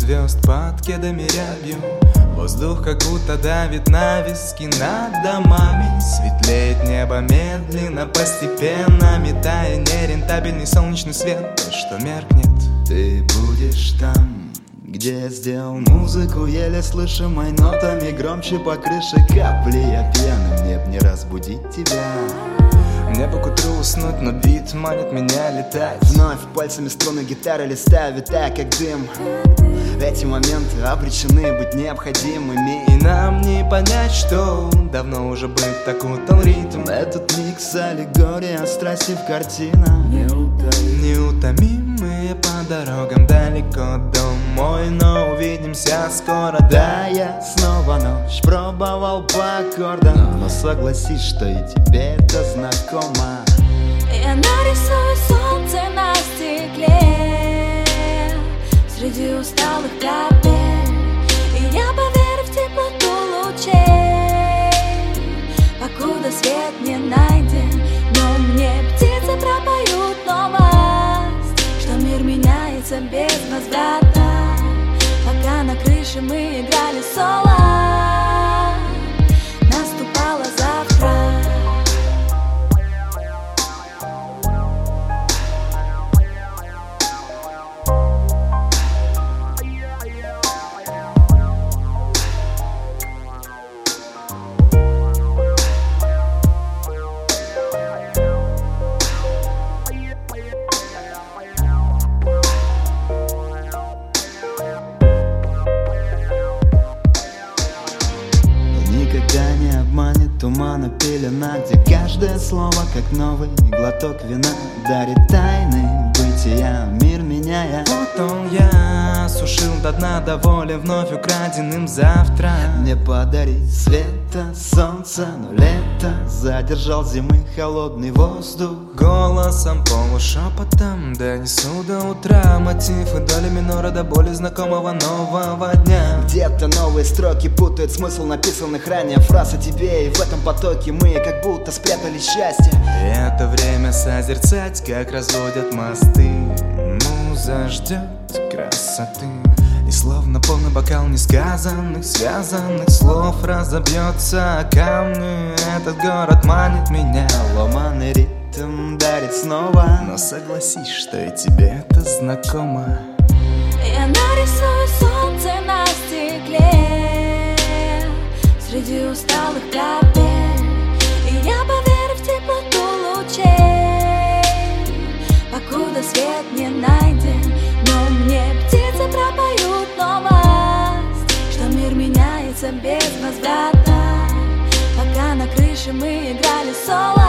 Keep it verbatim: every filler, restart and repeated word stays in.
звезд под кедами рябью. Воздух как будто давит на виски над домами. Светлеет небо медленно, постепенно, метая нерентабельный солнечный свет, тот, что меркнет. Ты будешь там, где я сделал музыку еле слышимой нотами, громче по крыше капли. Я пьяный, мне б не разбудить тебя. Мне бы к утру уснуть, но бит манит меня летать. Вновь пальцами струны гитары листаю, витая как дым. Эти моменты обречены быть необходимыми, и нам не понять, что давно уже быть так утал ритм. Этот микс аллегория страсти в картинах. Неутомимые по дорогам далеко домой, но увидимся скоро. Да, я снова ночь пробовал по аккордам, но согласись, что и тебе это знакомо. Я нарисую солнце на стекле среди усталых капель, и я поверю в теплоту лучей, покуда свет не найден. Но мне птицы пропоют новость, что мир меняется без возврата. Пока на крыше мы играли соло, наступало завтра. Никогда не обманет тумана пелена, где каждое слово, как новый глоток вина, дарит тайны бытия, мир меняя. Вот он я, сушил до дна, доволен вновь украденным завтра. Мне подари света, солнца, но лето задержал зимы холодный воздух. Голосом полушепотом донесу до утра мотив и доли минора до боли знакомого нового дня. Где-то новые строки путают смысл написанных ранее фраз о тебе, и в этом потоке мы как будто спрятали счастье. И это время созерцать, как разводят мосты. Муза ждет красоты, и словно полный бокал несказанных, связанных слов разобьется о камни. Этот город манит меня, ломаный ритм дарит снова, но согласись, что и тебе это знакомо. Я нарисую солнце на стекле среди усталых капель, и я поверю в теплоту лучей, покуда свет не найден. Но мне птицы пропоют новость, что мир меняется без возврата. Пока на крыше мы играли соло,